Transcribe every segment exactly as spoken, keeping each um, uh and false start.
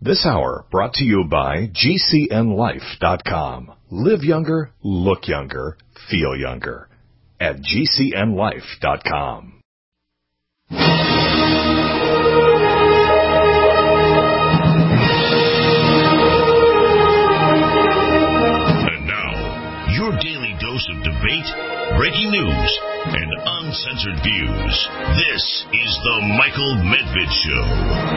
This hour brought to you by G C N life dot com. Live younger, look younger, feel younger at G C N life dot com. And now, your daily dose of debate, breaking news, and uncensored views. This is the Michael Medved Show.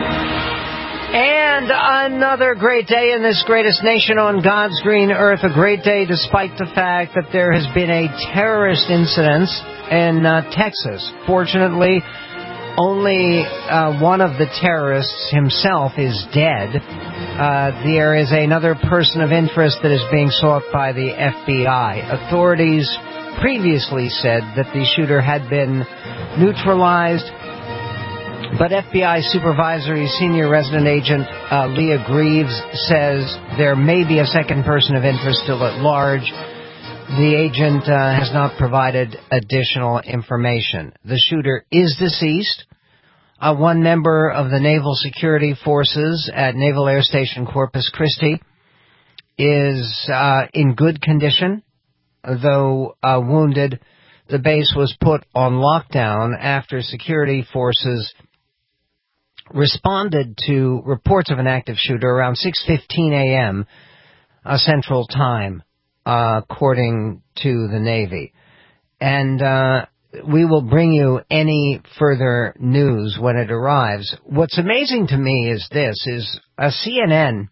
And another great day in this greatest nation on God's green earth. A great day despite the fact that there has been a terrorist incident in uh, Texas. Fortunately, only uh, one of the terrorists himself is dead. Uh, there is another person of interest that is being sought by the F B I. Authorities previously said that the shooter had been neutralized, but F B I Supervisory Senior Resident Agent uh, Leah Greaves says there may be a second person of interest still at large. The agent uh, has not provided additional information. The shooter is deceased. Uh, one member of the Naval Security Forces at Naval Air Station Corpus Christi is uh, in good condition, though uh, wounded. The base was put on lockdown after security forces responded to reports of an active shooter around six fifteen a.m. Uh, Central Time, uh, according to the Navy. And uh, we will bring you any further news when it arrives. What's amazing to me is this, is a C N N.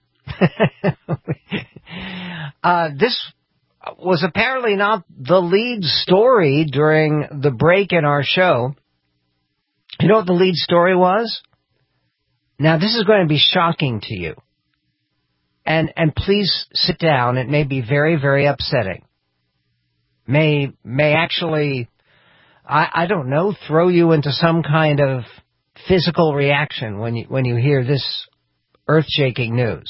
uh, this was apparently not the lead story during the break in our show. You know what the lead story was? Now, this is going to be shocking to you. And and please sit down. It may be very, very upsetting. May may actually, I, I don't know, throw you into some kind of physical reaction when you, when you hear this earth-shaking news.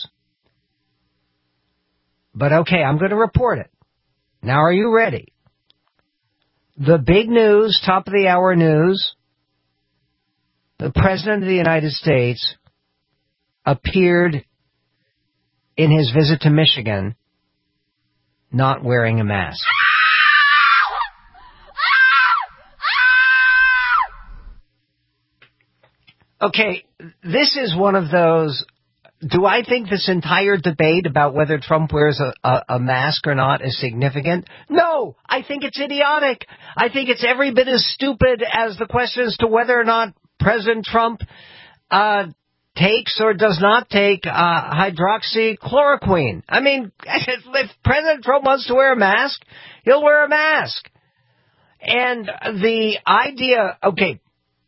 But okay, I'm going to report it. Now, are you ready? The big news, top of the hour news. The President of the United States appeared in his visit to Michigan not wearing a mask. Okay, this is one of those, do I think this entire debate about whether Trump wears a, a, a mask or not is significant? No, I think it's idiotic. I think it's every bit as stupid as the question as to whether or not President Trump uh, takes or does not take uh, hydroxychloroquine. I mean, if President Trump wants to wear a mask, he'll wear a mask. And the idea, okay,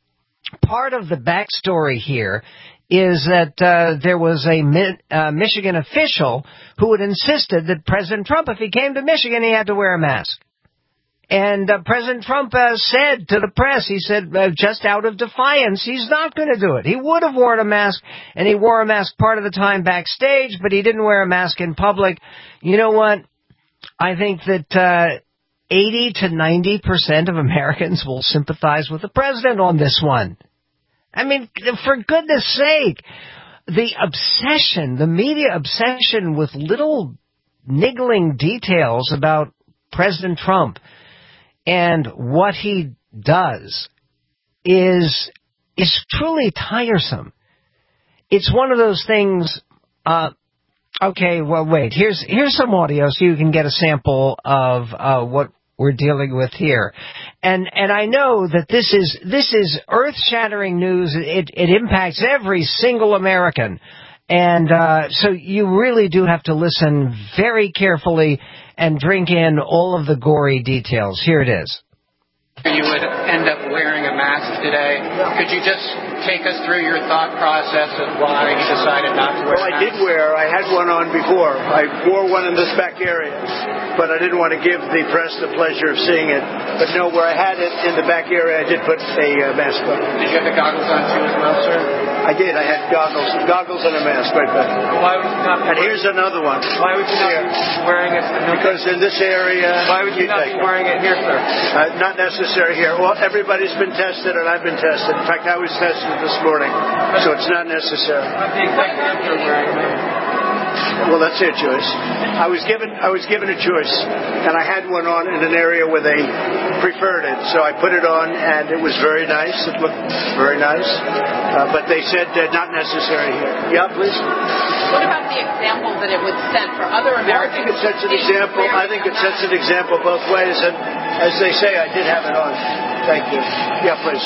part of the backstory here is that uh, there was a Mi- uh, Michigan official who had insisted that President Trump, if he came to Michigan, he had to wear a mask. And uh, President Trump uh, said to the press, he said, uh, just out of defiance, he's not going to do it. He would have worn a mask, and he wore a mask part of the time backstage, but he didn't wear a mask in public. You know what? I think that uh, eighty to ninety percent of Americans will sympathize with the president on this one. I mean, for goodness sake, the obsession, the media obsession with little niggling details about President Trump and what he does is is truly tiresome. It's one of those things. Uh, okay, well, wait. Here's here's some audio so you can get a sample of uh, what we're dealing with here. And and I know that this is this is earth-shattering news. It it impacts every single American, and uh, so you really do have to listen very carefully and drink in all of the gory details. Here it is. You would end up wearing a mask today. Could you just take us through your thought process of why you decided not to wear well, a mask? Well, I did wear, I had one on before. I wore one in this back area, but I didn't want to give the press the pleasure of seeing it. But no, where I had it in the back area, I did put a uh, mask on. Did you have the goggles on too as well, sir? I did. I had goggles, goggles and a mask right back. Why would you not be And here's another one. Why would you not here. be wearing it? Because in this area... Why would you, you not be wearing it here, sir? Uh, not necessary here. Well, everybody's been tested, and I've been tested. In fact, I was tested this morning, so it's not necessary. But the executive are wearing Well, that's their choice. I was given I was given a choice, and I had one on in an area where they preferred it, so I put it on, and it was very nice. It looked very nice, uh, but they said uh, not necessary here. Yeah, please. What about the example that it would set for other Americans? Well, I think it sets an example. I think it sets an example both ways, and as they say, I did have it on. Thank you. Yeah, please.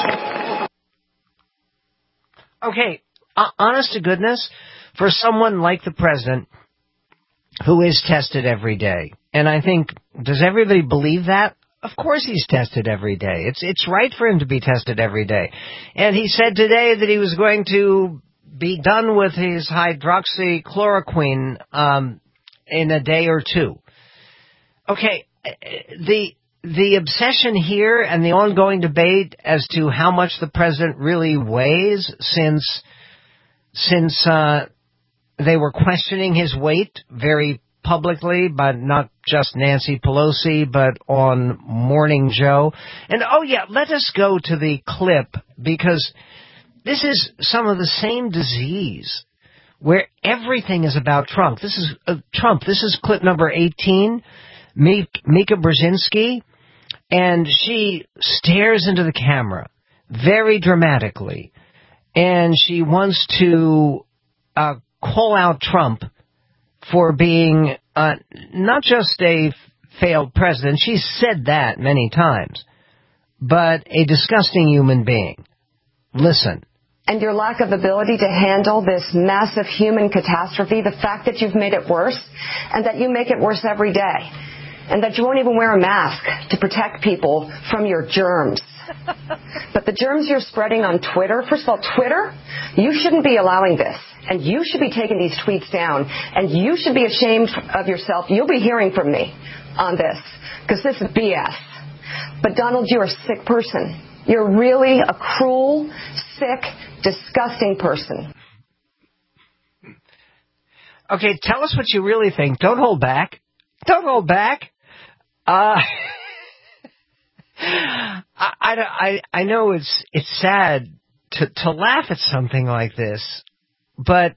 Okay, uh, honest to goodness, for someone like the president who is tested every day, and I think, does everybody believe that? Of course he's tested every day. It's it's right for him to be tested every day. And he said today that he was going to be done with his hydroxychloroquine um, in a day or two. Okay, the the obsession here and the ongoing debate as to how much the president really weighs since since uh, they were questioning his weight very publicly, but not just Nancy Pelosi, but on Morning Joe. And, oh, yeah, let us go to the clip, because this is some of the same disease where everything is about Trump. This is uh, Trump. This is clip number eighteen, Mika Brzezinski, and she stares into the camera very dramatically, and she wants to uh, call out Trump for being uh, not just a failed president, she's said that many times, but a disgusting human being. Listen. And your lack of ability to handle this massive human catastrophe, the fact that you've made it worse, and that you make it worse every day, and that you won't even wear a mask to protect people from your germs. But the germs you're spreading on Twitter, first of all, Twitter, you shouldn't be allowing this. And you should be taking these tweets down. And you should be ashamed of yourself. You'll be hearing from me on this, because this is B S. But Donald, you're a sick person. You're really a cruel, sick, disgusting person. Okay, tell us what you really think. Don't hold back. Don't hold back. Uh, I, I, I know it's it's sad to, to laugh at something like this, but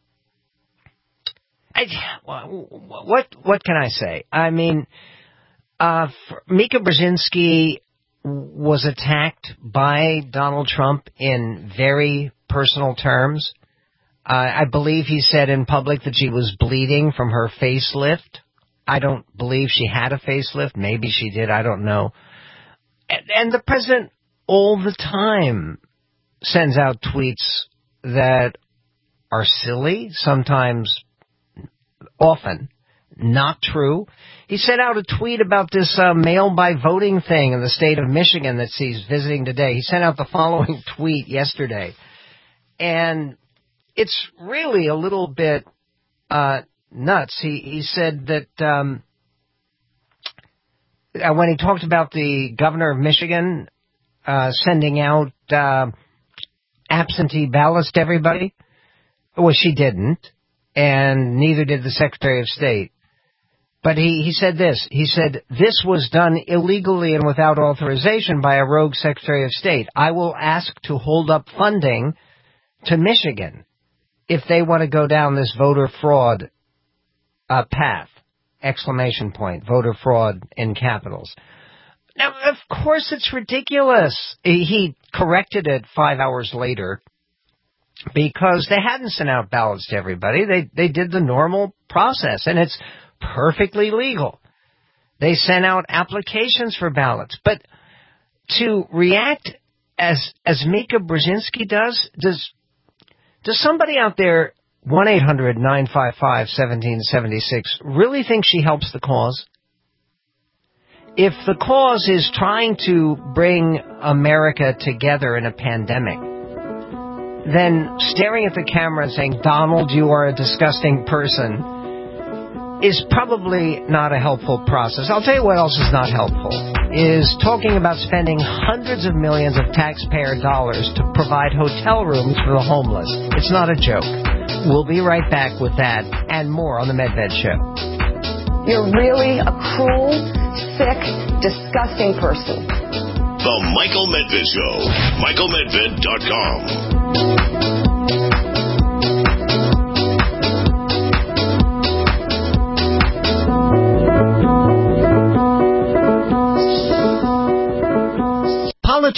I, what what can I say? I mean, uh, Mika Brzezinski was attacked by Donald Trump in very personal terms. Uh, I believe he said in public that she was bleeding from her facelift. I don't believe she had a facelift. Maybe she did. I don't know. And, and the president all the time sends out tweets that are silly, sometimes, often, not true. He sent out a tweet about this uh, mail-by-voting thing in the state of Michigan that he's visiting today. He sent out the following tweet yesterday. And it's really a little bit uh, nuts. He, he said that um, when he talked about the governor of Michigan uh, sending out uh, absentee ballots to everybody, well, she didn't, and neither did the Secretary of State. But he, he said this. He said, this was done illegally and without authorization by a rogue Secretary of State. I will ask to hold up funding to Michigan if they want to go down this voter fraud uh, path. Exclamation point. Voter fraud in capitals. Now, of course it's ridiculous. He, he corrected it five hours later because they hadn't sent out ballots to everybody. They they did the normal process, and it's perfectly legal. They sent out applications for ballots. But to react as as Mika Brzezinski does, does does somebody out there, one eight hundred nine five five one seven seven six, really think she helps the cause? If the cause is trying to bring America together in a pandemic, then staring at the camera and saying, Donald, you are a disgusting person, is probably not a helpful process. I'll tell you what else is not helpful, is talking about spending hundreds of millions of taxpayer dollars to provide hotel rooms for the homeless. It's not a joke. We'll be right back with that and more on The Medved Show. You're really a cruel, sick, disgusting person. The Michael Medved Show. Michael Medved dot com.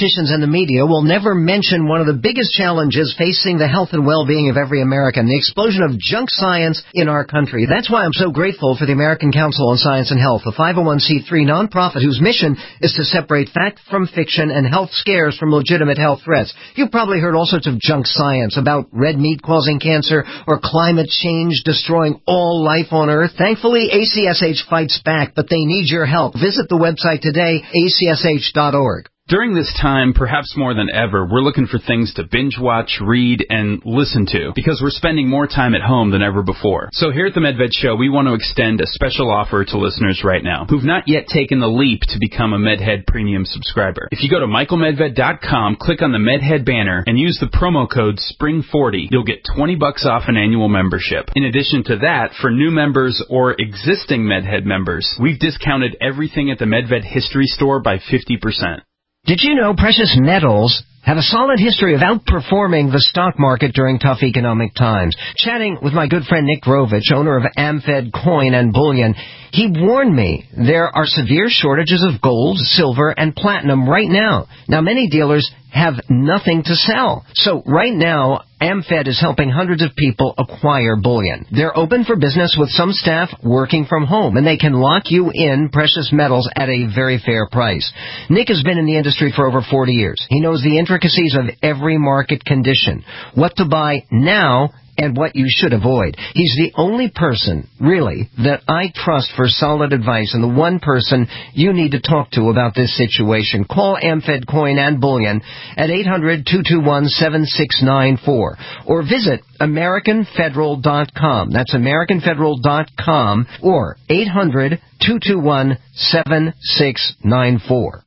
politicians and the media will never mention one of the biggest challenges facing the health and well-being of every American, the explosion of junk science in our country. That's why I'm so grateful for the American Council on Science and Health, a five oh one c three nonprofit whose mission is to separate fact from fiction and health scares from legitimate health threats. You've probably heard all sorts of junk science about red meat causing cancer or climate change destroying all life on Earth. Thankfully, A C S H fights back, but they need your help. Visit the website today, A C S H dot org. During this time, perhaps more than ever, we're looking for things to binge watch, read, and listen to, because we're spending more time at home than ever before. So here at the MedVed Show, we want to extend a special offer to listeners right now who've not yet taken the leap to become a MedHead Premium subscriber. If you go to Michael Medved dot com, click on the MedHead banner, and use the promo code spring forty, you'll get twenty bucks off an annual membership. In addition to that, for new members or existing MedHead members, we've discounted everything at the MedVed History Store by fifty percent. Did you know precious metals have a solid history of outperforming the stock market during tough economic times? Chatting with my good friend Nick Grovich, owner of AmFed Coin and Bullion, he warned me there are severe shortages of gold, silver, and platinum right now. Now, many dealers have nothing to sell. So right now, AmFed is helping hundreds of people acquire bullion. They're open for business with some staff working from home, and they can lock you in precious metals at a very fair price. Nick has been in the industry for over forty years. He knows the intricacies of every market condition, what to buy now, and what you should avoid. He's the only person, really, that I trust for solid advice, and the one person you need to talk to about this situation. Call AmFed Coin and Bullion at eight hundred, two two one, seven six nine four or visit American Federal dot com. That's American Federal dot com or eight hundred, two two one, seven six nine four.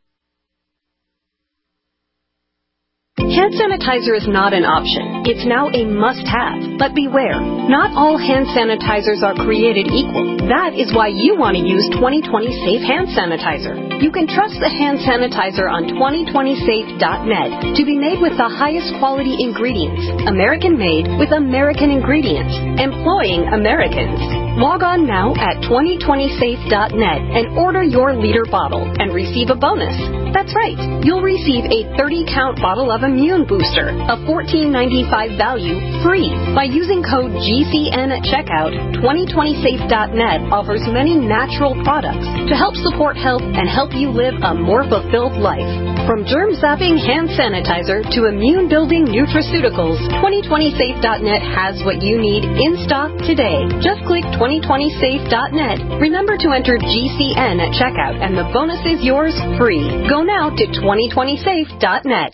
Hand sanitizer is not an option. It's now a must-have. But beware, not all hand sanitizers are created equal. That is why you want to use twenty twenty Safe Hand Sanitizer. You can trust the hand sanitizer on twenty twenty safe dot net to be made with the highest quality ingredients, American-made with American ingredients, employing Americans. Log on now at twenty twenty safe dot net and order your liter bottle and receive a bonus. That's right, you'll receive a thirty count bottle of Immune Booster, a fourteen ninety-five value, free. By using code G C N at checkout, twenty twenty safe dot net offers many natural products to help support health and help you live a more fulfilled life. From germ-zapping hand sanitizer to immune-building nutraceuticals, twenty twenty safe dot net has what you need in stock today. Just click twenty twenty safe dot net. Remember to enter G C N at checkout, and the bonus is yours free. Go now to twenty twenty safe dot net.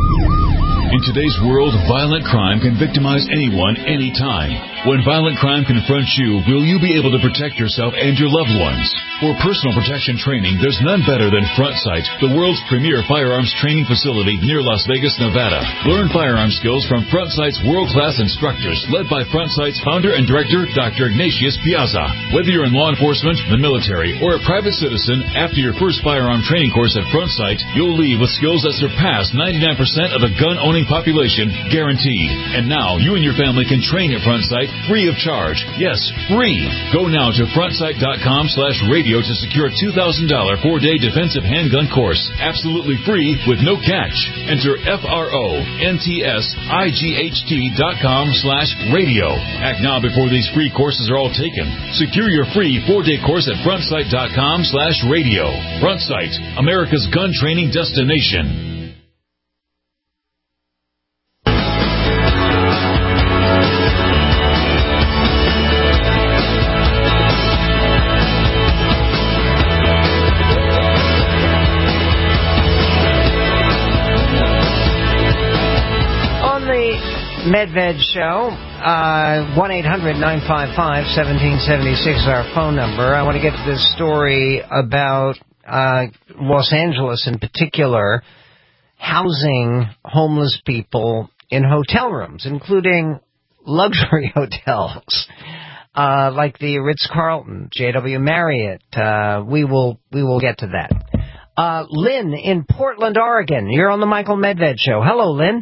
In today's world, violent crime can victimize anyone, anytime. When violent crime confronts you, will you be able to protect yourself and your loved ones? For personal protection training, there's none better than FrontSight, the world's premier firearms training facility near Las Vegas, Nevada. Learn firearm skills from FrontSight's world-class instructors, led by FrontSight's founder and director, Doctor Ignatius Piazza. Whether you're in law enforcement, the military, or a private citizen, after your first firearm training course at FrontSight, you'll leave with skills that surpass ninety-nine percent of the gun-owning population, guaranteed. And now, you and your family can train at FrontSight free of charge. Yes, free. Go now to frontsight dot com slash radio to secure a two thousand dollars four-day defensive handgun course. Absolutely free with no catch. Enter F R O N T S I G H T dot com slash radio. Act now before these free courses are all taken. Secure your free four-day course at frontsight dot com slash radio. FrontSight, America's gun training destination. MedVed Show, uh, one eight hundred nine five five one seven seven six is our phone number. I want to get to this story about uh, Los Angeles in particular, housing homeless people in hotel rooms, including luxury hotels, uh, like the Ritz-Carlton, J W Marriott. Uh, we will we will get to that. Uh, Lynn in Portland, Oregon. You're on the Michael Medved Show. Hello, Lynn.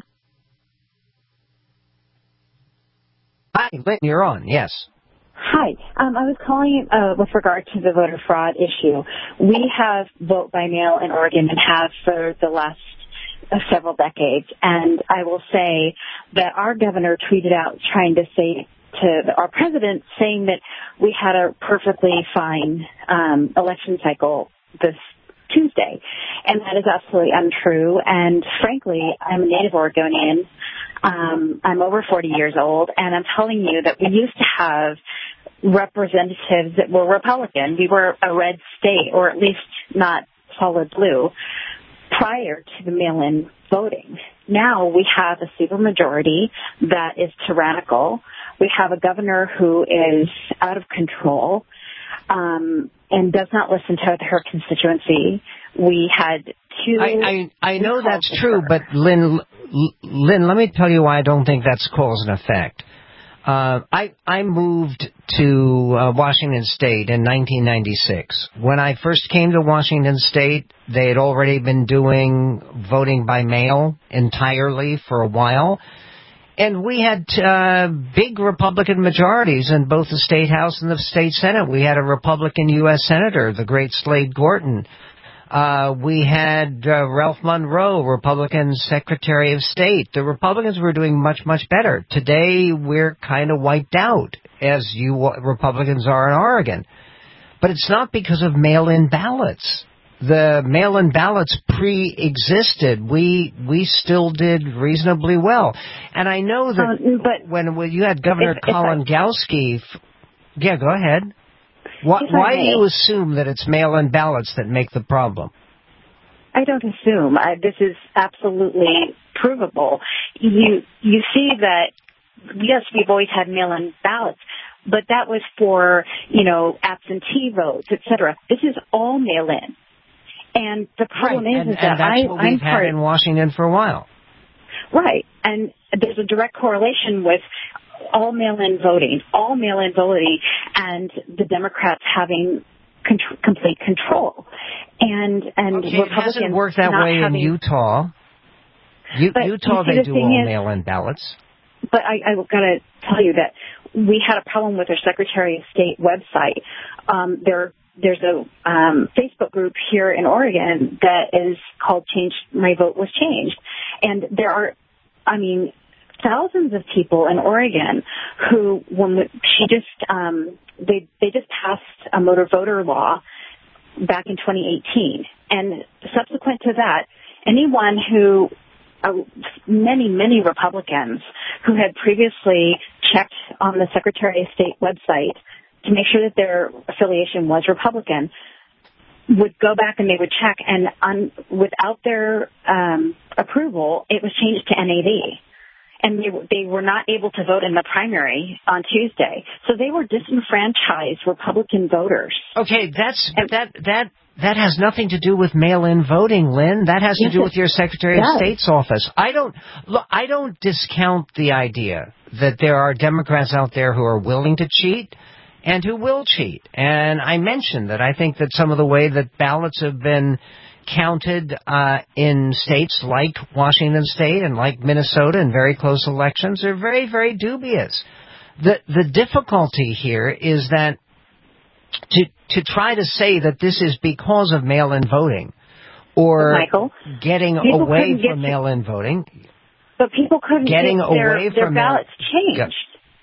Hi, Lynn, you're on, yes. Hi. Um, I was calling uh, with regard to the voter fraud issue. We have vote by mail in Oregon and have for the last several decades. And I will say that our governor tweeted out trying to say to our president saying that we had a perfectly fine um, election cycle this Tuesday. And that is absolutely untrue. And frankly, I'm a native Oregonian. Um, I'm over forty years old, and I'm telling you that we used to have representatives that were Republican. We were a red state, or at least not solid blue, prior to the mail-in voting. Now we have a supermajority that is tyrannical. We have a governor who is out of control um, and does not listen to her constituency. We had two... I, I, I know that's true, but Lynn, Lynn, let me tell you why I don't think that's cause and effect. Uh, I, I moved to uh, Washington State in nineteen ninety-six. When I first came to Washington State, they had already been doing voting by mail entirely for a while. And we had uh, big Republican majorities in both the State House and the State Senate. We had a Republican U S Senator, the great Slade Gorton. Uh, we had uh, Ralph Monroe, Republican Secretary of State. The Republicans were doing much, much better. Today, we're kind of wiped out, as you Republicans are in Oregon. But it's not because of mail-in ballots. The mail-in ballots pre-existed. We we still did reasonably well. And I know that um, but when, when you had Governor if, if Colin I, Gowsky... Yeah, go ahead. Why, why do you assume that it's mail-in ballots that make the problem? I don't assume. I, this is absolutely provable. You you see that, yes, we've always had mail-in ballots, but that was for, you know, absentee votes, et cetera. This is all mail-in. And the problem right. is, and, is and that that's I, what we've I'm had part in Washington for a while. Right. And there's a direct correlation with all mail-in voting, all mail-in voting, and the Democrats having con- complete control. And and okay, Republicans it hasn't worked that way having, in Utah. U- Utah, see, they the do all is, mail-in ballots. But I, I've got to tell you that we had a problem with our Secretary of State website. Um, there, there's a um, Facebook group here in Oregon that is called Change My Vote Was Changed. And there are, I mean, thousands of people in Oregon who, when she just, um, they they just passed a motor voter law back in twenty eighteen, and subsequent to that, anyone who, uh, many many Republicans who had previously checked on the Secretary of State website to make sure that their affiliation was Republican, would go back and they would check, and on, without their um, approval, it was changed to N A V. And they, they were not able to vote in the primary on Tuesday. So they were disenfranchised Republican voters. Okay, that's and, that that that has nothing to do with mail-in voting, Lynn. That has to do with your Secretary of State's office. I don't look, I don't discount the idea that there are Democrats out there who are willing to cheat and who will cheat. And I mentioned that I think that some of the way that ballots have been counted uh, in states like Washington State and like Minnesota in very close elections are very, very dubious. The the difficulty here is that to to try to say that this is because of mail-in voting or Michael, getting away from mail-in voting, but people couldn't getting get their, away their from ballots mail- changed.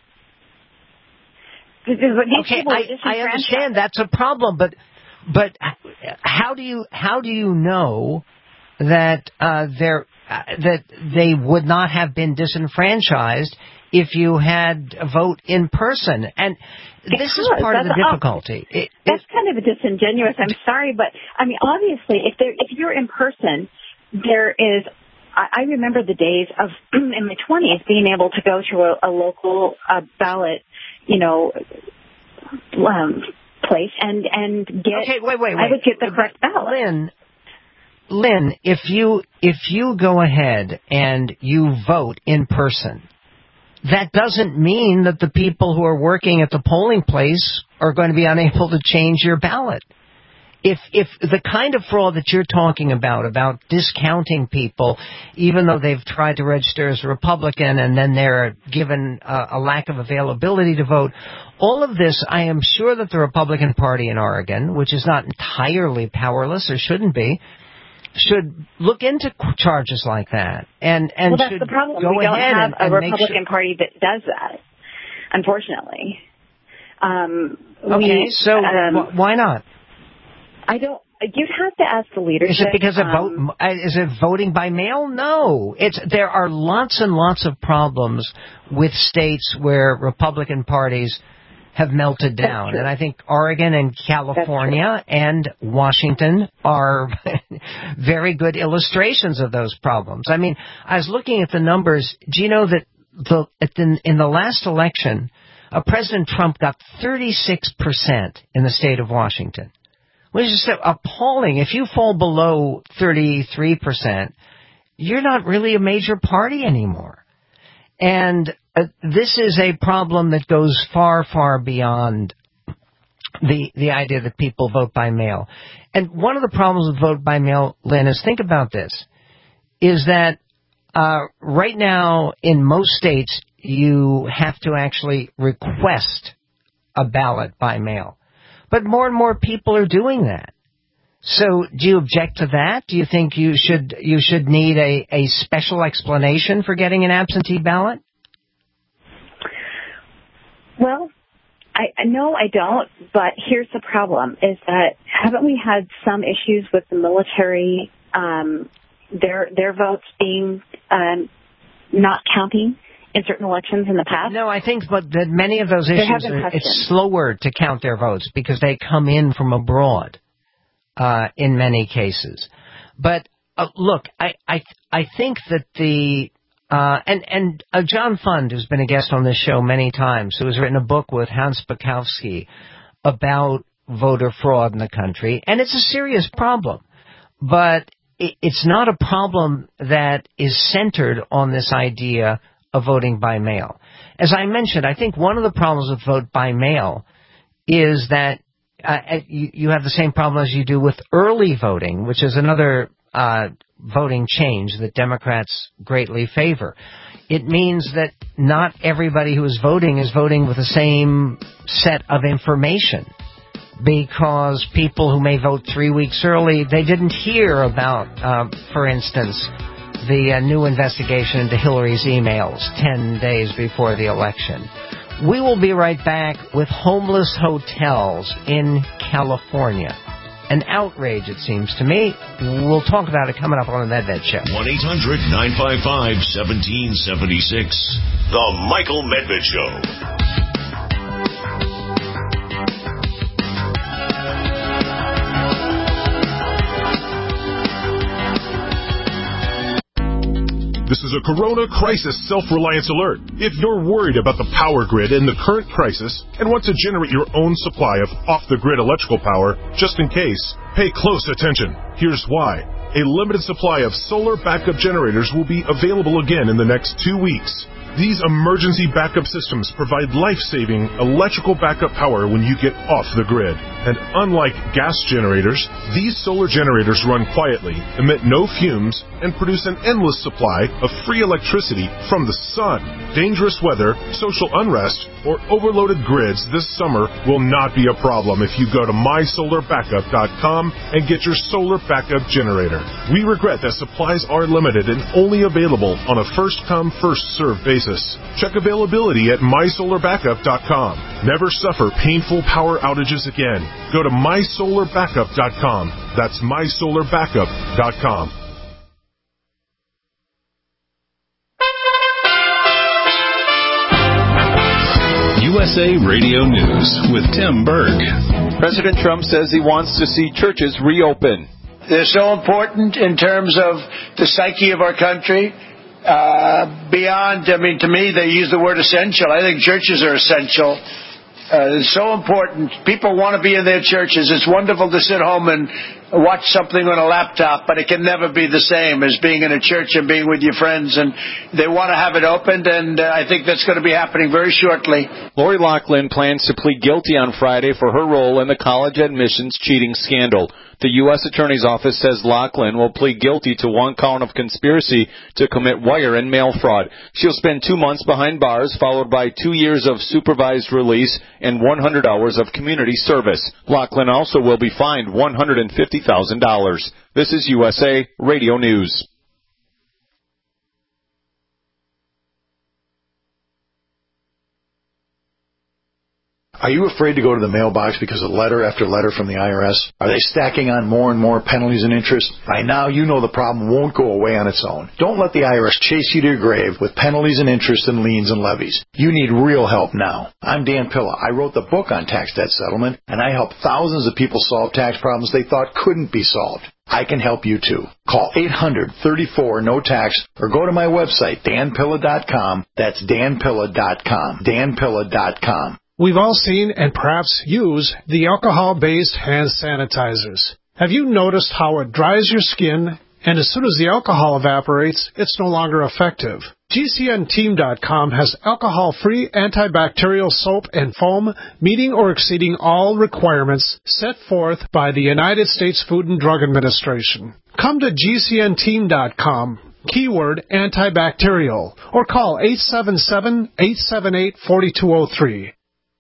Yeah. Okay, I, I understand that's a problem, but but how do you how do you know that uh, they're uh, that they would not have been disenfranchised if you had a vote in person? And because this is part of the difficulty. It, that's kind of a disingenuous. I'm sorry, but I mean, obviously, if there if you're in person, there is. I, I remember the days of in my twenties being able to go to a, a local uh, ballot, you know. Um, place and and get okay, wait, wait, wait. I would get the correct ballot. Lynn, Lynn, if you if you go ahead and you vote in person, that doesn't mean that the people who are working at the polling place are going to be unable to change your ballot. If if the kind of fraud that you're talking about, about discounting people, even though they've tried to register as a Republican and then they're given a, a lack of availability to vote, all of this, I am sure that the Republican Party in Oregon, which is not entirely powerless or shouldn't be, should look into charges like that, and and well, that's should the problem. go we don't ahead have and, a and Republican sure. Party that does that, unfortunately. Um, okay, we, so um, wh- why not? I don't. You'd have to ask the leadership. Is it because of um, vote? Is it voting by mail? No. It's there are lots and lots of problems with states where Republican parties have melted down, and I think Oregon and California and Washington are very good illustrations of those problems. I mean, I was looking at the numbers. Do you know that the at the, in the last election, uh, President Trump got thirty-six percent in the state of Washington? Which is appalling. If you fall below thirty-three percent, you're not really a major party anymore. And uh, this is a problem that goes far, far beyond the the idea that people vote by mail. And one of the problems with vote by mail, Lynn, is think about this, is that uh, right now in most states you have to actually request a ballot by mail. But more and more people are doing that. So do you object to that? Do you think you should you should need a, a special explanation for getting an absentee ballot? Well, I no, I don't. But here's the problem: is that haven't we had some issues with the military, um, their their votes being um, not counting in certain elections in the past? No, I think but that many of those issues, are, it's slower to count their votes because they come in from abroad uh, in many cases. But uh, look, I, I I think that the uh, and and uh, John Fund, who's been a guest on this show many times, who has written a book with Hans Bukowski about voter fraud in the country, and it's a serious problem, but it, it's not a problem that is centered on this idea of voting by mail. As I mentioned, I think one of the problems with vote by mail is that uh, you, you have the same problem as you do with early voting, which is another uh, voting change that Democrats greatly favor. It means that not everybody who is voting is voting with the same set of information, because people who may vote three weeks early, they didn't hear about, uh, for instance, the uh, new investigation into Hillary's emails ten days before the election. We will be right back with homeless hotels in California. An outrage, it seems to me. We'll talk about it coming up on the Medved Show. one eight hundred nine five five one seven seven six. The Michael Medved Show. This is a Corona Crisis Self-Reliance Alert. If you're worried about the power grid in the current crisis and want to generate your own supply of off-the-grid electrical power, just in case, pay close attention. Here's why. A limited supply of solar backup generators will be available again in the next two weeks. These emergency backup systems provide life-saving electrical backup power when you get off the grid. And unlike gas generators, these solar generators run quietly, emit no fumes, and produce an endless supply of free electricity from the sun. Dangerous weather, social unrest, or overloaded grids this summer will not be a problem if you go to my solar backup dot com and get your solar backup generator. We regret that supplies are limited and only available on a first-come, first-served basis. Check availability at my solar backup dot com. Never suffer painful power outages again. Go to my solar backup dot com. That's my solar backup dot com. U S A Radio News with Tim Berg. President Trump says he wants to see churches reopen. They're so important in terms of the psyche of our country. Uh, beyond, I mean, to me, they use the word essential. I think churches are essential. Uh, it's so important. People want to be in their churches. It's wonderful to sit home and watch something on a laptop, but it can never be the same as being in a church and being with your friends. And they want to have it opened, and uh, I think that's going to be happening very shortly. Lori Loughlin plans to plead guilty on Friday for her role in the college admissions cheating scandal. The U S Attorney's Office says Loughlin will plead guilty to one count of conspiracy to commit wire and mail fraud. She'll spend two months behind bars, followed by two years of supervised release and one hundred hours of community service. Loughlin also will be fined one hundred fifty thousand dollars. This is U S A Radio News. Are you afraid to go to the mailbox because of letter after letter from the I R S? Are they stacking on more and more penalties and interest? By now, you know the problem won't go away on its own. Don't let the I R S chase you to your grave with penalties and interest and liens and levies. You need real help now. I'm Dan Pilla. I wrote the book on tax debt settlement, and I help thousands of people solve tax problems they thought couldn't be solved. I can help you too. Call eight hundred, thirty-four, no tax or go to my website, dan pilla dot com. That's dan pilla dot com. dan pilla dot com. We've all seen and perhaps use the alcohol-based hand sanitizers. Have you noticed how it dries your skin, and as soon as the alcohol evaporates, it's no longer effective? G C N team dot com has alcohol-free antibacterial soap and foam meeting or exceeding all requirements set forth by the United States Food and Drug Administration. Come to G C N team dot com. Keyword antibacterial, or call eight seven seven, eight seven eight, four two zero three.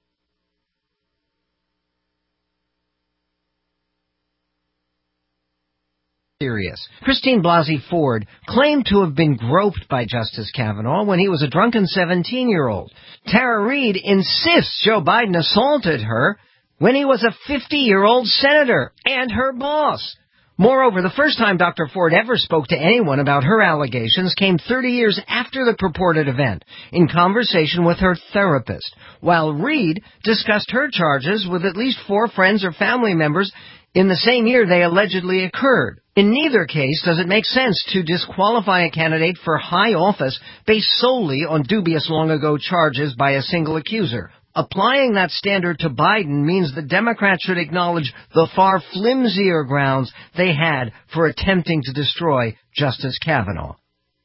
Serious. Christine Blasey Ford claimed to have been groped by Justice Kavanaugh when he was a drunken seventeen-year-old. Tara Reid insists Joe Biden assaulted her when he was a fifty-year-old senator and her boss. Moreover, the first time Doctor Ford ever spoke to anyone about her allegations came thirty years after the purported event, in conversation with her therapist, while Reid discussed her charges with at least four friends or family members in the same year they allegedly occurred. In neither case does it make sense to disqualify a candidate for high office based solely on dubious long-ago charges by a single accuser. Applying that standard to Biden means the Democrats should acknowledge the far flimsier grounds they had for attempting to destroy Justice Kavanaugh.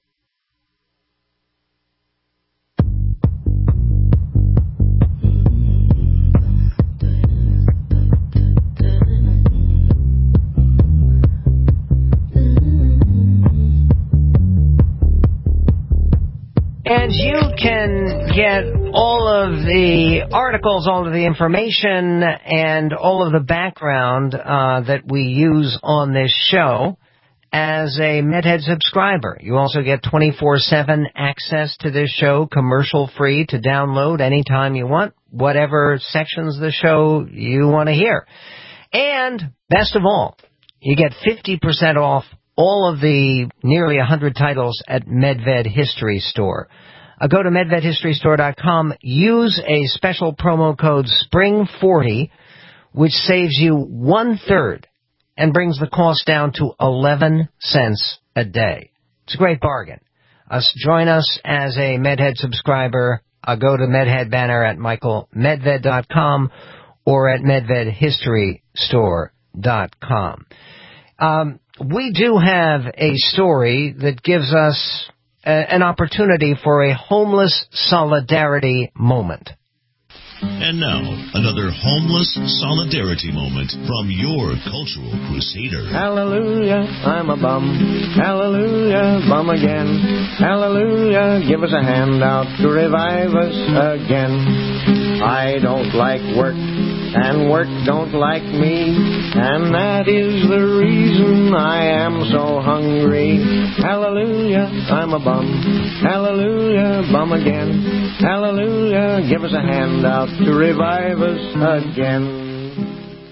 And you can get all of the articles, all of the information, and all of the background uh, that we use on this show as a MedHead subscriber. You also get twenty-four seven access to this show, commercial-free, to download anytime you want, whatever sections of the show you want to hear. And, best of all, you get fifty percent off all of the nearly one hundred titles at MedVed History Store. Uh, go to medved history store dot com, use a special promo code spring forty, which saves you one-third and brings the cost down to eleven cents a day. It's a great bargain. Uh, join us as a MedHead subscriber. Uh, go to MedHead banner at michael medved dot com or at medved history store dot com. Um, we do have a story that gives us a, an opportunity for a homeless solidarity moment. And now, another homeless solidarity moment from your cultural crusader. Hallelujah, I'm a bum. Hallelujah, bum again. Hallelujah, give us a handout to revive us again. I don't like work, and work don't like me, and that is the reason I am so hungry. Hallelujah, I'm a bum. Hallelujah, bum again. Hallelujah, give us a handout to revive us again.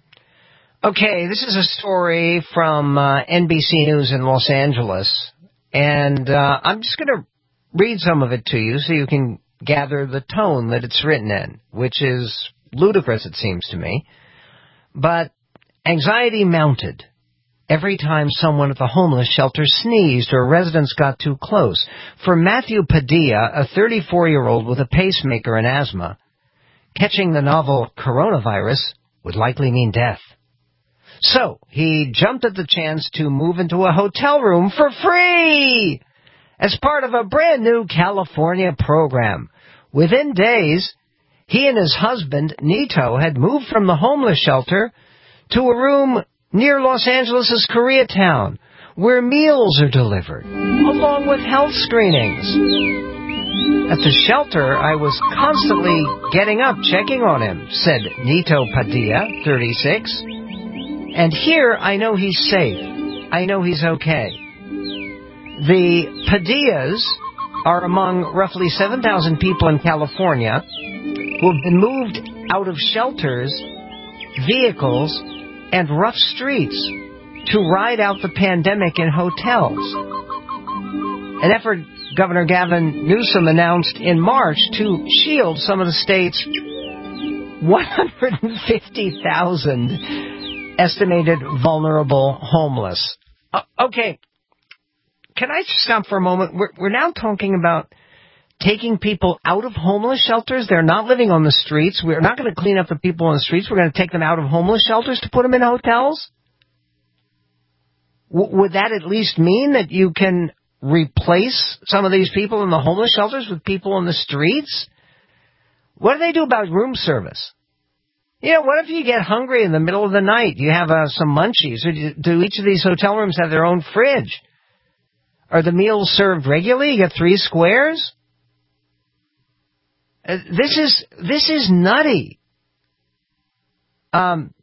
Okay, this is a story from uh, N B C News in Los Angeles, and uh, I'm just going to read some of it to you so you can gather the tone that it's written in, which is ludicrous, it seems to me. But anxiety mounted every time someone at the homeless shelter sneezed or residents got too close. For Matthew Padilla, a thirty-four-year-old with a pacemaker and asthma, catching the novel coronavirus would likely mean death. So he jumped at the chance to move into a hotel room for free as part of a brand new California program. Within days, he and his husband, Nito, had moved from the homeless shelter to a room near Los Angeles' Koreatown, where meals are delivered, along with health screenings. At the shelter, I was constantly getting up, checking on him, said Nito Padilla, thirty-six. And here, I know he's safe. I know he's okay. The Padillas are among roughly seven thousand people in California who have been moved out of shelters, vehicles, and rough streets to ride out the pandemic in hotels. An effort Governor Gavin Newsom announced in March to shield some of the state's one hundred fifty thousand estimated vulnerable homeless. Uh, okay, can I just stop for a moment? We're, we're now talking about taking people out of homeless shelters. They're not living on the streets. We're not going to clean up the people on the streets. We're going to take them out of homeless shelters to put them in hotels? W- would that at least mean that you can replace some of these people in the homeless shelters with people on the streets? What do they do about room service? You know, what if you get hungry in the middle of the night? You have uh, some munchies. Or do, do each of these hotel rooms have their own fridge? Are the meals served regularly? You get three squares? Uh, this is this is nutty. Um,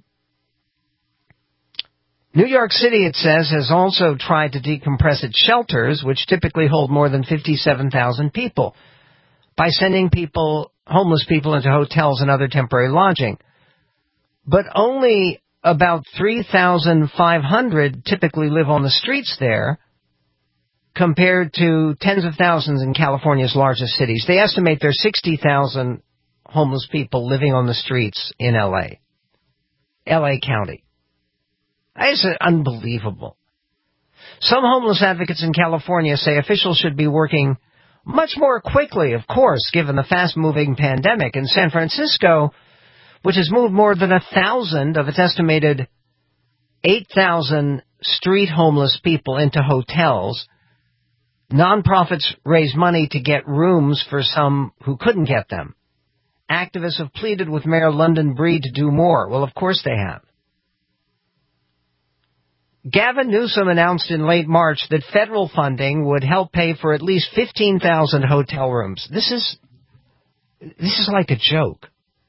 New York City, it says, has also tried to decompress its shelters, which typically hold more than fifty-seven thousand people, by sending people, homeless people, into hotels and other temporary lodging. But only about three thousand five hundred typically live on the streets there, compared to tens of thousands in California's largest cities. They estimate there's sixty thousand homeless people living on the streets in L A, L A County. It's unbelievable. Some homeless advocates in California say officials should be working much more quickly, of course, given the fast-moving pandemic. In San Francisco, which has moved more than a thousand of its estimated eight thousand street homeless people into hotels, nonprofits raise money to get rooms for some who couldn't get them. Activists have pleaded with Mayor London Breed to do more. Well, of course they have. Gavin Newsom announced in late March that federal funding would help pay for at least fifteen thousand hotel rooms. This is, this is like a joke.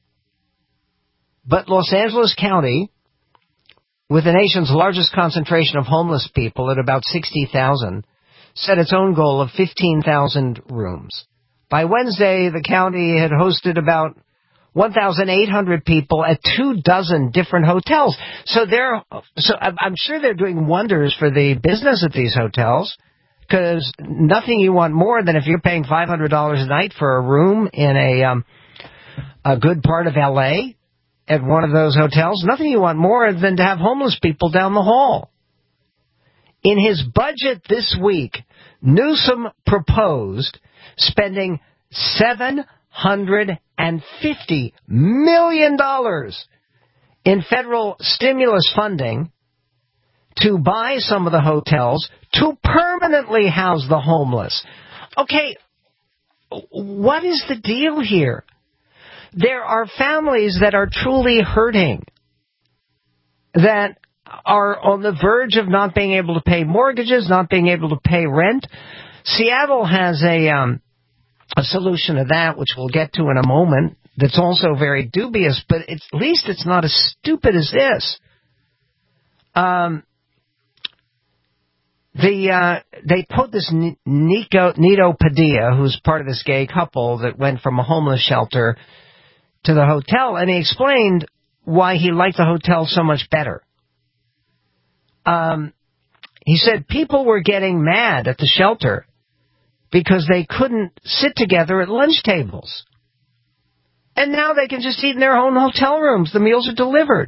But Los Angeles County, with the nation's largest concentration of homeless people at about sixty thousand, set its own goal of fifteen thousand rooms. By Wednesday, the county had hosted about one thousand eight hundred people at two dozen different hotels. So they're, so I'm sure they're doing wonders for the business at these hotels, because nothing you want more than if you're paying five hundred dollars a night for a room in a, um, a good part of L A at one of those hotels, nothing you want more than to have homeless people down the hall. In his budget this week, Newsom proposed spending seven hundred fifty million dollars in federal stimulus funding to buy some of the hotels to permanently house the homeless. Okay, what is the deal here? There are families that are truly hurting, that are on the verge of not being able to pay mortgages, not being able to pay rent. Seattle has a um, a solution to that, which we'll get to in a moment, that's also very dubious, but it's, at least it's not as stupid as this. Um, the uh, they put this Nico, Nito Padilla, who's part of this gay couple that went from a homeless shelter to the hotel, and he explained why he liked the hotel so much better. Um, he said people were getting mad at the shelter because they couldn't sit together at lunch tables. And now they can just eat in their own hotel rooms. The meals are delivered.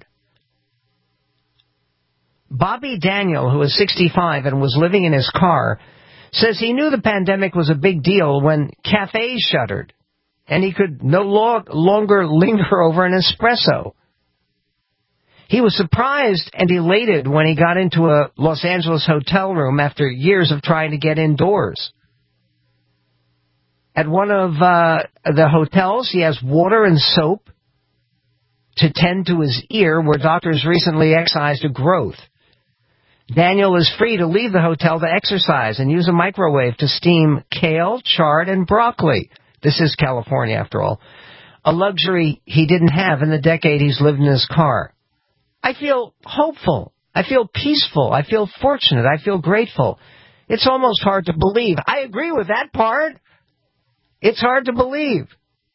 Bobby Daniel, who is sixty-five and was living in his car, says he knew the pandemic was a big deal when cafes shuttered and he could no lo- longer linger over an espresso. He was surprised and elated when he got into a Los Angeles hotel room after years of trying to get indoors. At one of uh, the hotels, he has water and soap to tend to his ear, where doctors recently excised a growth. Daniel is free to leave the hotel to exercise and use a microwave to steam kale, chard, and broccoli. This is California, after all. A luxury he didn't have in the decade he's lived in his car. I feel hopeful. I feel peaceful. I feel fortunate. I feel grateful. It's almost hard to believe. I agree with that part. It's hard to believe.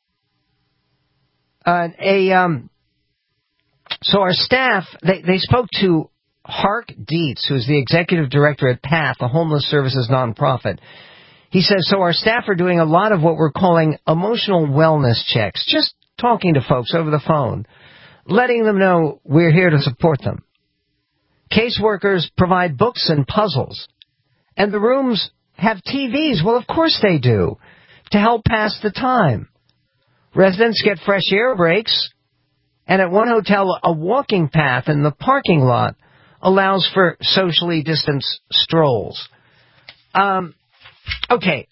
Uh, a um, so our staff, they, they spoke to Hark Dietz, who's the executive director at PATH, a homeless services nonprofit. He says, so our staff are doing a lot of what we're calling emotional wellness checks, just talking to folks over the phone, letting them know we're here to support them. Caseworkers provide books and puzzles, and the rooms have T Vs. Well, of course they do, to help pass the time. Residents get fresh air breaks, and at one hotel, a walking path in the parking lot allows for socially distanced strolls. Um, okay.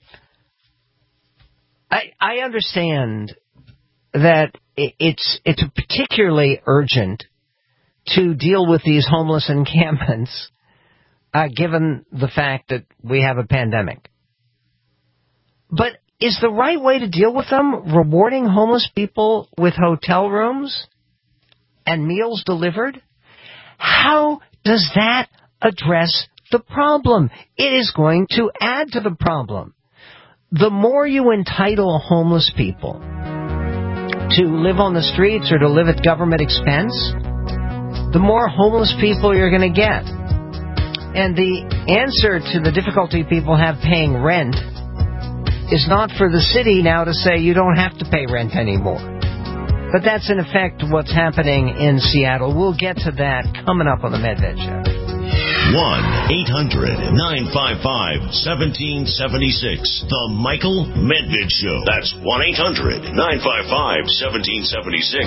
I, I understand that it's, it's particularly urgent to deal with these homeless encampments, uh, given the fact that we have a pandemic. But is the right way to deal with them rewarding homeless people with hotel rooms and meals delivered? How does that address the problem? It is going to add to the problem. The more you entitle homeless people to live on the streets or to live at government expense, the more homeless people you're going to get. And the answer to the difficulty people have paying rent is not for the city now to say you don't have to pay rent anymore. But that's in effect what's happening in Seattle. We'll get to that coming up on the Medved Show. one eight hundred nine five five one seven seven six. The Michael Medved Show. That's one eight hundred nine five five one seven seven six.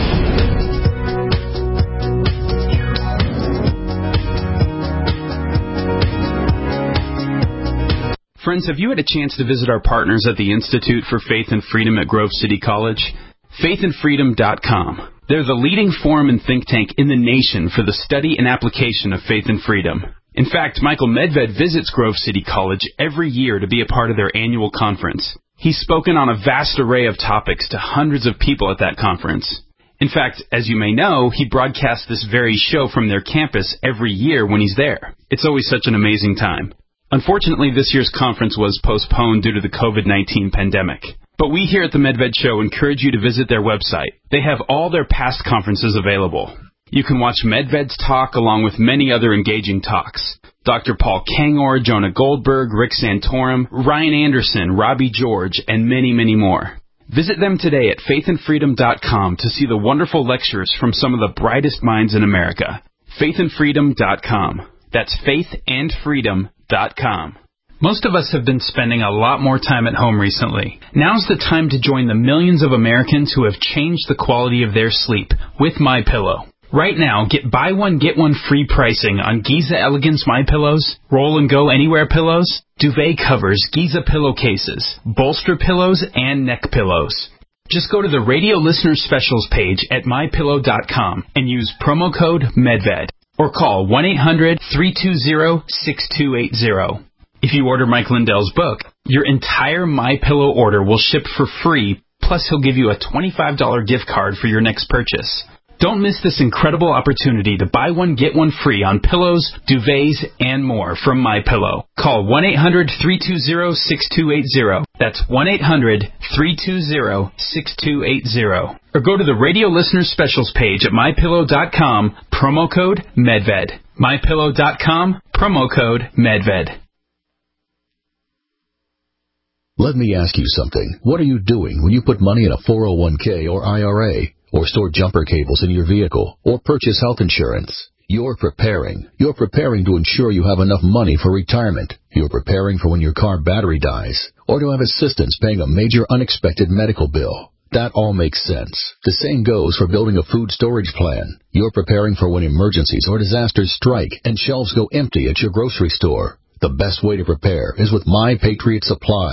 Friends, have you had a chance to visit our partners at the Institute for Faith and Freedom at Grove City College? faith and freedom dot com. They're the leading forum and think tank in the nation for the study and application of faith and freedom. In fact, Michael Medved visits Grove City College every year to be a part of their annual conference. He's spoken on a vast array of topics to hundreds of people at that conference. In fact, as you may know, he broadcasts this very show from their campus every year when he's there. It's always such an amazing time. Unfortunately, this year's conference was postponed due to the COVID nineteen pandemic. But we here at the Medved Show encourage you to visit their website. They have all their past conferences available. You can watch Medved's talk along with many other engaging talks. Doctor Paul Kangor, Jonah Goldberg, Rick Santorum, Ryan Anderson, Robbie George, and many, many more. Visit them today at faith and freedom dot com to see the wonderful lectures from some of the brightest minds in America. faith and freedom dot com. That's faith and freedom dot com. Most of us have been spending a lot more time at home recently. Now's the time to join the millions of Americans who have changed the quality of their sleep with MyPillow. Right now, get buy one, get one free pricing on Giza Elegance MyPillows, Roll and Go Anywhere pillows, duvet covers, Giza pillowcases, bolster pillows, and neck pillows. Just go to the radio listener specials page at my pillow dot com and use promo code MEDVED or call one eight hundred three two zero six two eight zero. If you order Mike Lindell's book, your entire MyPillow order will ship for free, plus he'll give you a twenty-five dollars gift card for your next purchase. Don't miss this incredible opportunity to buy one, get one free on pillows, duvets, and more from MyPillow. Call one eight hundred three two zero six two eight zero. That's one eight hundred three two zero six two eight zero. Or go to the radio listener specials page at my pillow dot com, promo code MEDVED. my pillow dot com, promo code MEDVED. Let me ask you something. What are you doing when you put money in a four oh one k or I R A, or store jumper cables in your vehicle, or purchase health insurance? You're preparing. You're preparing to ensure you have enough money for retirement. You're preparing for when your car battery dies, or to have assistance paying a major unexpected medical bill. That all makes sense. The same goes for building a food storage plan. You're preparing for when emergencies or disasters strike and shelves go empty at your grocery store. The best way to prepare is with My Patriot Supply.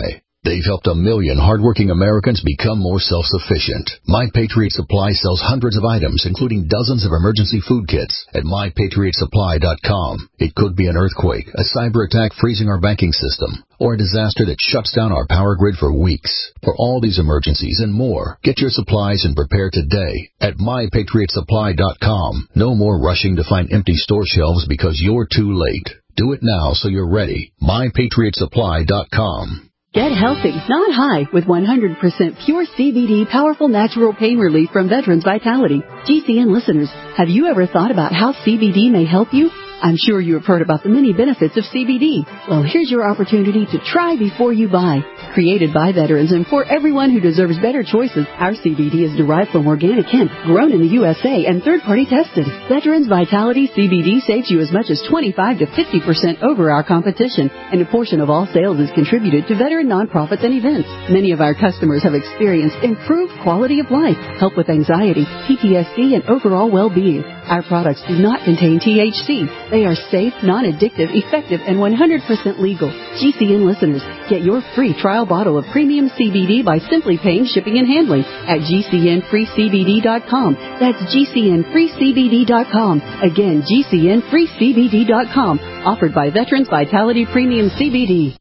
They've helped a million hardworking Americans become more self-sufficient. My Patriot Supply sells hundreds of items, including dozens of emergency food kits at my patriot supply dot com. It could be an earthquake, a cyber attack freezing our banking system, or a disaster that shuts down our power grid for weeks. For all these emergencies and more, get your supplies and prepare today at my patriot supply dot com. No more rushing to find empty store shelves because you're too late. Do it now so you're ready. my patriot supply dot com. Get healthy, not high, with one hundred percent pure C B D powerful natural pain relief from Veterans Vitality. G C N listeners, have you ever thought about how C B D may help you? I'm sure you have heard about the many benefits of C B D. Well, here's your opportunity to try before you buy. Created by veterans and for everyone who deserves better choices, our C B D is derived from organic hemp, grown in the U S A, and third-party tested. Veterans Vitality C B D saves you as much as twenty-five to fifty percent over our competition, and a portion of all sales is contributed to veteran nonprofits and events. Many of our customers have experienced improved quality of life, help with anxiety, P T S D, and overall well-being. Our products do not contain T H C. They are safe, non-addictive, effective, and one hundred percent legal. G C N listeners, get your free trial bottle of premium C B D by simply paying shipping and handling at G C N free C B D dot com. That's G C N free C B D dot com. Again, G C N free C B D dot com. Offered by Veterans Vitality Premium C B D.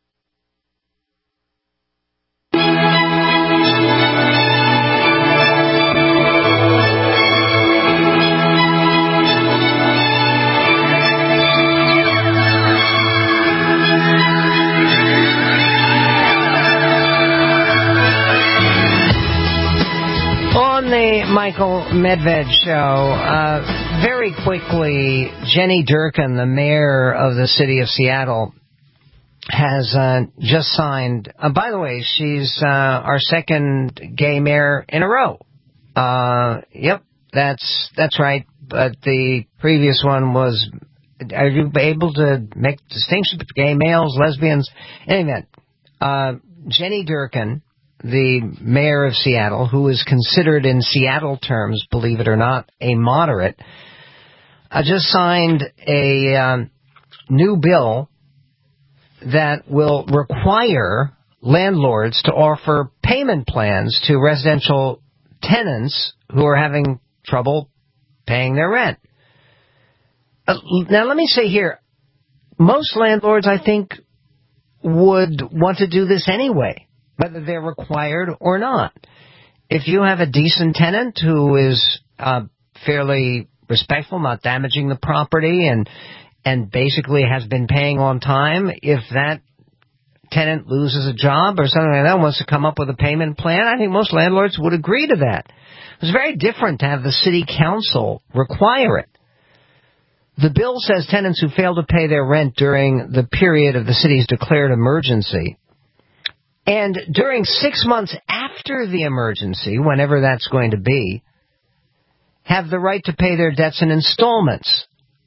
The Michael Medved Show. Uh, very quickly, Jenny Durkan, the mayor of the city of Seattle, has uh, just signed. Uh, by the way, she's uh, our second gay mayor in a row. Uh, yep, that's that's right. But the previous one was. Are you able to make distinctions between gay males, lesbians? In any event, uh, Jenny Durkan, the mayor of Seattle, who is considered in Seattle terms, believe it or not, a moderate, uh, just signed a um, new bill that will require landlords to offer payment plans to residential tenants who are having trouble paying their rent. Uh, now, let me say here, most landlords, I think, would want to do this anyway, whether they're required or not. If you have a decent tenant who is uh, fairly respectful, not damaging the property, and and basically has been paying on time, if that tenant loses a job or something like that, wants to come up with a payment plan, I think most landlords would agree to that. It's very different to have the city council require it. The bill says tenants who fail to pay their rent during the period of the city's declared emergency, and during six months after the emergency, whenever that's going to be, have the right to pay their debts in installments.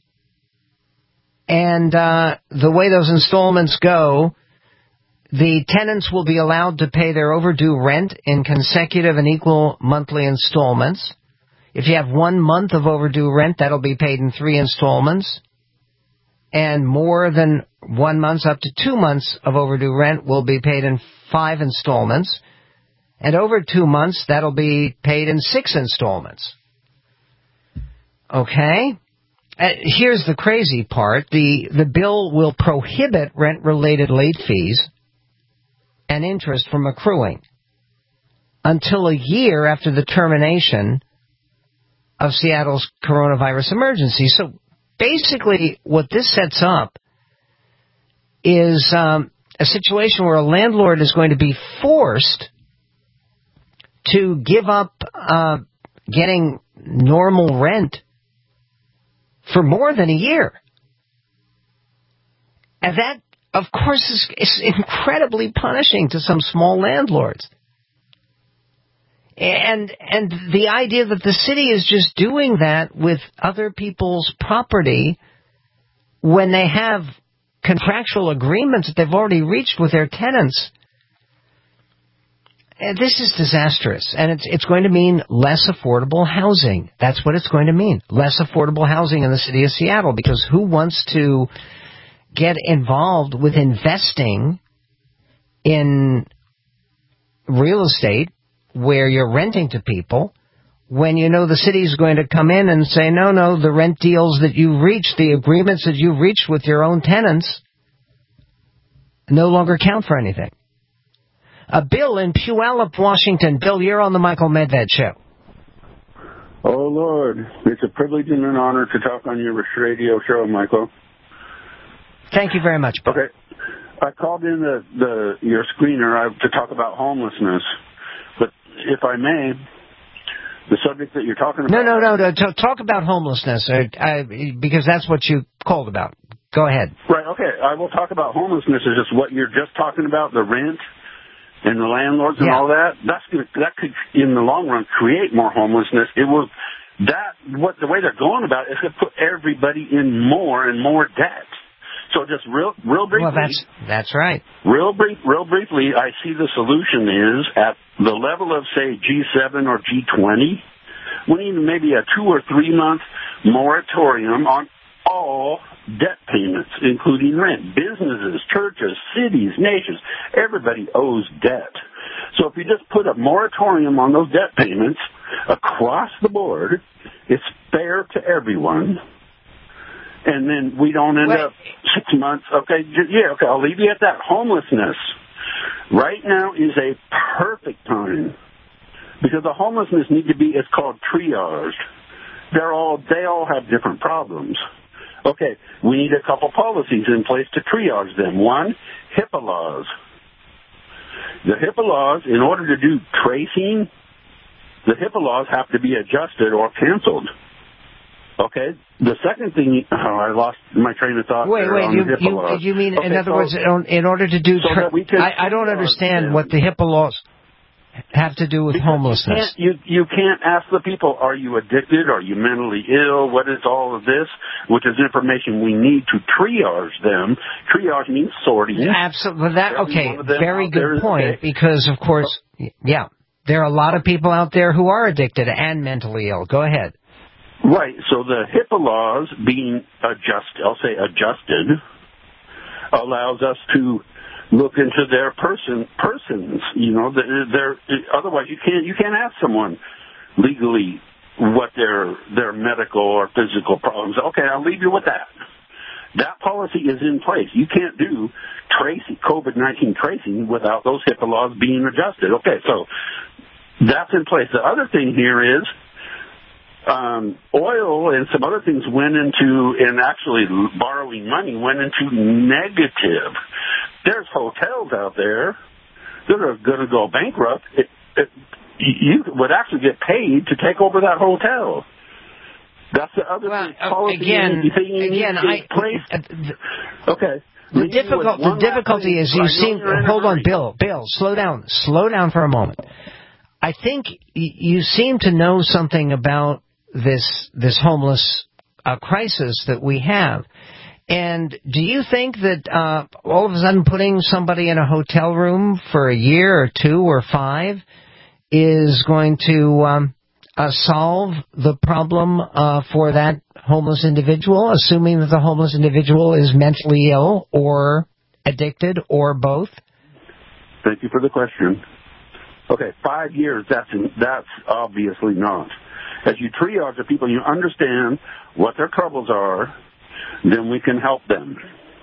And uh, the way those installments go, the tenants will be allowed to pay their overdue rent in consecutive and equal monthly installments. If you have one month of overdue rent, that'll be paid in three installments. And more than one month up to two months of overdue rent will be paid in five installments. And over two months, that'll be paid in six installments. Okay? Uh, here's the crazy part. The, the bill will prohibit rent-related late fees and interest from accruing until a year after the termination of Seattle's coronavirus emergency. So basically, what this sets up is um, a situation where a landlord is going to be forced to give up uh, getting normal rent for more than a year. And that, of course, is, is incredibly punishing to some small landlords. And and the idea that the city is just doing that with other people's property when they have contractual agreements that they've already reached with their tenants, and this is disastrous. And it's it's going to mean less affordable housing. That's what it's going to mean. Less affordable housing in the city of Seattle, because who wants to get involved with investing in real estate where you're renting to people when you know the city's going to come in and say, no, no, the rent deals that you've reached, the agreements that you've reached with your own tenants no longer count for anything. Uh, Bill in Puyallup, Washington. Bill, you're on the Michael Medved Show. Oh, Lord. It's a privilege and an honor to talk on your radio show, Michael. Thank you very much, Bill. Okay. I called in the, the your screener to talk about homelessness. But if I may, the subject that you're talking about... No, no, no. no to talk about homelessness, uh, uh, because that's what you called about. Go ahead. Right, okay. I will talk about homelessness as just what you're just talking about, the rent and the landlords and yeah. all that. That's gonna, that could, in the long run, create more homelessness. It will... That, what the way they're going about it is going to put everybody in more and more debt. So just real, real briefly. Well, that's that's right. Real brief, real briefly, I see the solution is at the level of say G seven or G twenty. We need maybe a two or three month moratorium on all debt payments, including rent. Businesses, churches, cities, nations, everybody owes debt. So if you just put a moratorium on those debt payments across the board, it's fair to everyone. And then we don't end Wait. up six months. Okay, yeah, okay, I'll leave you at that. Homelessness right now is a perfect time because the homelessness need to be, it's called triage. They're all, they all have different problems. Okay, we need a couple policies in place to triage them. One, HIPAA laws. The HIPAA laws, in order to do tracing, the HIPAA laws have to be adjusted or canceled. Okay. The second thing, oh, I lost my train of thought. Wait, wait. On You, the HIPAA you, laws. you mean, okay, in other so, words, in order to do, so tra- can, I, I don't understand what the HIPAA laws have to do with homelessness. You can't, you, you can't ask the people, are you addicted? Are you mentally ill? What is all of this? Which is information we need to triage them. Triage means sorting. Absolutely. That, okay, very good point, okay. because, of course, yeah, there are a lot of people out there who are addicted and mentally ill. Go ahead. Right. So the HIPAA laws being adjusted, I'll say adjusted, allows us to look into their person, persons, you know, their, otherwise you can't, you can't ask someone legally what their, their medical or physical problems. Okay, I'll leave you with that. That policy is in place. You can't do tracing, COVID nineteen tracing without those HIPAA laws being adjusted. Okay, so that's in place. The other thing here is, Um, oil and some other things went into, and actually borrowing money went into negative. There's hotels out there that are going to go bankrupt. It, it, you would actually get paid to take over that hotel. That's the other well, policy. Again, you again, I, uh, the, okay. The, difficult, the difficulty is you seem, hold on, Bill, Bill, slow down, slow down for a moment. I think you seem to know something about this this homeless uh, crisis that we have. And do you think that uh, all of a sudden putting somebody in a hotel room for a year or two or five is going to um, uh, solve the problem uh, for that homeless individual, assuming that the homeless individual is mentally ill or addicted or both? Thank you for the question. Okay, five years, that's that's obviously not. As you triage the people, you understand what their troubles are, then we can help them.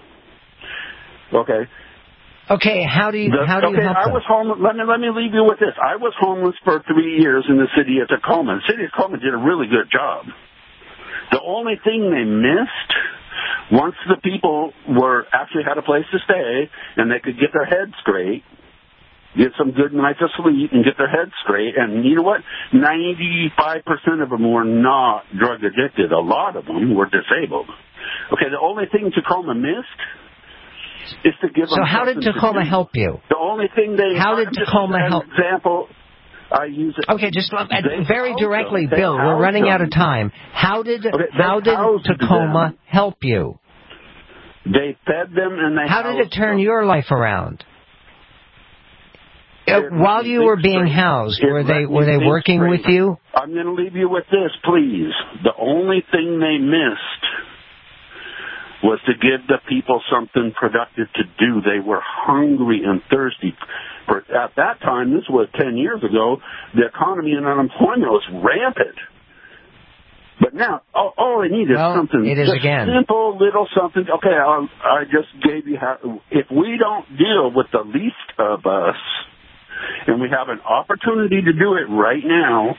Okay. Okay, how do you, the, how do okay, you help I them? was homeless. Let me, let me leave you with this. I was homeless for three years in the city of Tacoma. The city of Tacoma did a really good job. The only thing they missed, once the people were actually had a place to stay and they could get their head straight, get some good nights of sleep and get their heads straight. And you know what? ninety-five percent of them were not drug addicted. A lot of them were disabled. Okay, the only thing Tacoma missed is to give so them... So how did Tacoma help you? The only thing they... How did Tacoma help? For example, I use it... Okay, just uh, very directly, Bill, we're running them. out of time. How did okay, how did Tacoma them. help you? They fed them and they How did it turn them. your life around? Uh, while you were being straight. housed, it were they were they working straight. with you? I'm going to leave you with this, please. The only thing they missed was to give the people something productive to do. They were hungry and thirsty. For, at that time, this was ten years ago, the economy and unemployment was rampant. But now, all, all I need is well, something, it is just again. simple little something. Okay, I, I just gave you how, if we don't deal with the least of us, and we have an opportunity to do it right now,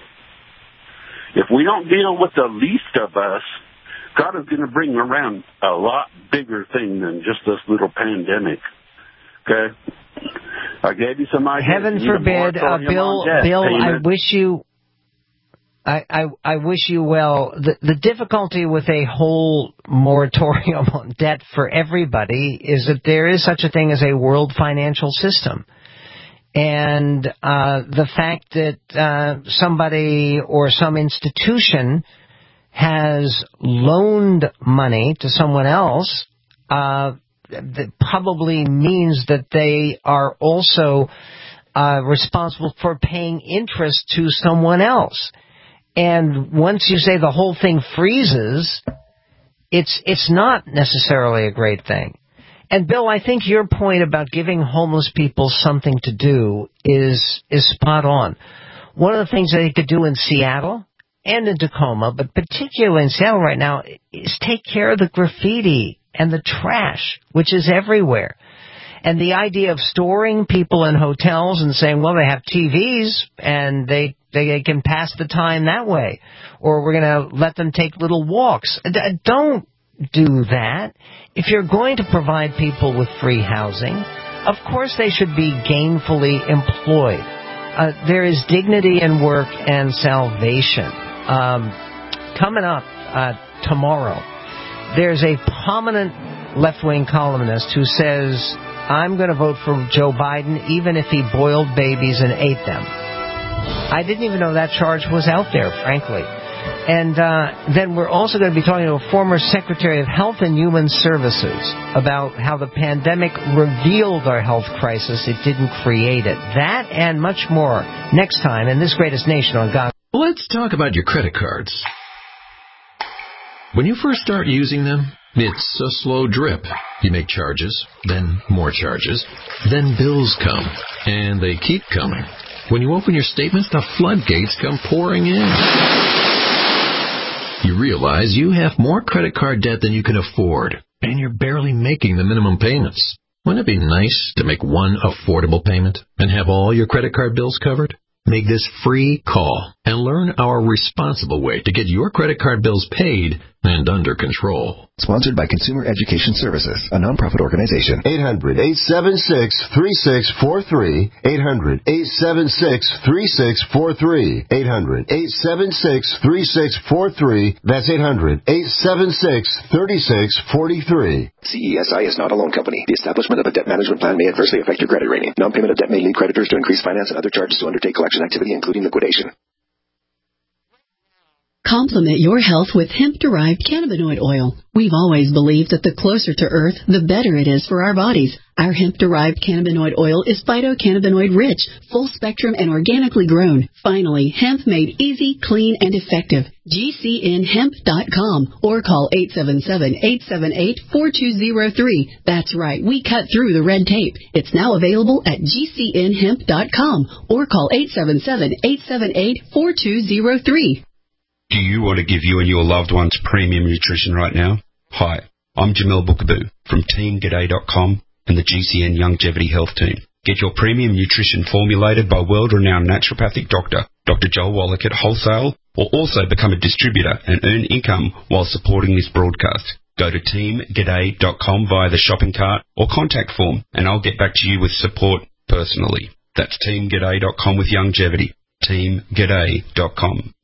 if we don't deal with the least of us, God is going to bring around a lot bigger thing than just this little pandemic. Okay? I gave you some ideas. Heaven forbid, uh, Bill, Bill, I wish you... I, I, I wish you well. The, the difficulty with a whole moratorium on debt for everybody is that there is such a thing as a world financial system. And uh, the fact that uh, somebody or some institution has loaned money to someone else uh, that probably means that they are also uh, responsible for paying interest to someone else. And once you say the whole thing freezes, it's it's not necessarily a great thing. And Bill, I think your point about giving homeless people something to do is is spot on. One of the things that they could do in Seattle and in Tacoma, but particularly in Seattle right now, is take care of the graffiti and the trash, which is everywhere. And the idea of storing people in hotels and saying, well, they have T Vs and they they can pass the time that way, or we're going to let them take little walks. Don't do that. If you're going to provide people with free housing, of course they should be gainfully employed. Uh, there is dignity in work and salvation. Um, coming up uh, tomorrow, there's a prominent left-wing columnist who says, I'm going to vote for Joe Biden even if he boiled babies and ate them. I didn't even know that charge was out there, frankly. And uh, then we're also going to be talking to a former Secretary of Health and Human Services about how the pandemic revealed our health crisis. It didn't create it. That and much more next time in This Greatest Nation on God. Let's talk about your credit cards. When you first start using them, it's a slow drip. You make charges, then more charges, then bills come, and they keep coming. When you open your statements, the floodgates come pouring in. You realize you have more credit card debt than you can afford, and you're barely making the minimum payments. Wouldn't it be nice to make one affordable payment and have all your credit card bills covered? Make this free call and learn our responsible way to get your credit card bills paid and under control. Sponsored by Consumer Education Services, a nonprofit organization. eight hundred, eight seven six, three six four three. eight hundred, eight seven six, three six four three. eight hundred, eight seven six, three six four three. That's eight hundred, eight seven six, three six four three. C E S I is not a loan company. The establishment of a debt management plan may adversely affect your credit rating. Non-payment of debt may lead creditors to increase finance and other charges to undertake collection activity, including liquidation. Complement your health with hemp-derived cannabinoid oil. We've always believed that the closer to Earth, the better it is for our bodies. Our hemp-derived cannabinoid oil is phytocannabinoid-rich, full-spectrum, and organically grown. Finally, hemp made easy, clean, and effective. G C N hemp dot com or call eight seven seven, eight seven eight, four two zero three. That's right, we cut through the red tape. It's now available at G C N hemp dot com or call eight seven seven, eight seven eight, four two zero three. Do you want to give you and your loved ones premium nutrition right now? Hi, I'm Jamil Bookaboo from Team G'day dot com and the G C N Longevity Health Team. Get your premium nutrition formulated by world-renowned naturopathic doctor, Doctor Joel Wallach at Wholesale, or also become a distributor and earn income while supporting this broadcast. Go to Team G'day dot com via the shopping cart or contact form, and I'll get back to you with support personally. That's Team G'day dot com with longevity. Team G'day dot com.